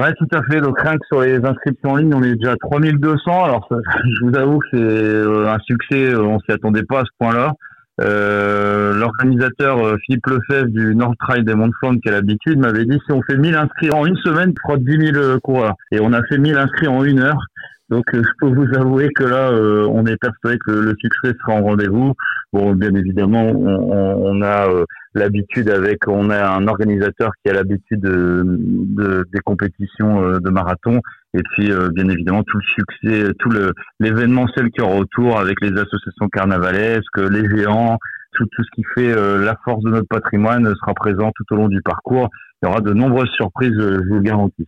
Ouais, tout à fait. Donc rien que sur les inscriptions en ligne, on est déjà à 3200. Alors ça, je vous avoue que c'est un succès, on s'y attendait pas à ce point-là. L'organisateur Philippe Lefebvre du North Trail des Monts de Flandre, qui a l'habitude, m'avait dit si on fait 1000 inscrits en une semaine, tu feras 10 000 coureurs. Et on a fait 1000 inscrits en 1 heure. Donc je peux vous avouer que là, on est persuadé que le succès sera en rendez-vous. Bon, bien évidemment, on a l'habitude on a un organisateur qui a l'habitude des compétitions de marathon. Et puis, bien évidemment, tout le succès, l'événementiel qu'il y aura autour avec les associations carnavalesques, les géants, tout ce qui fait la force de notre patrimoine sera présent tout au long du parcours. Il y aura de nombreuses surprises, je vous le garantis.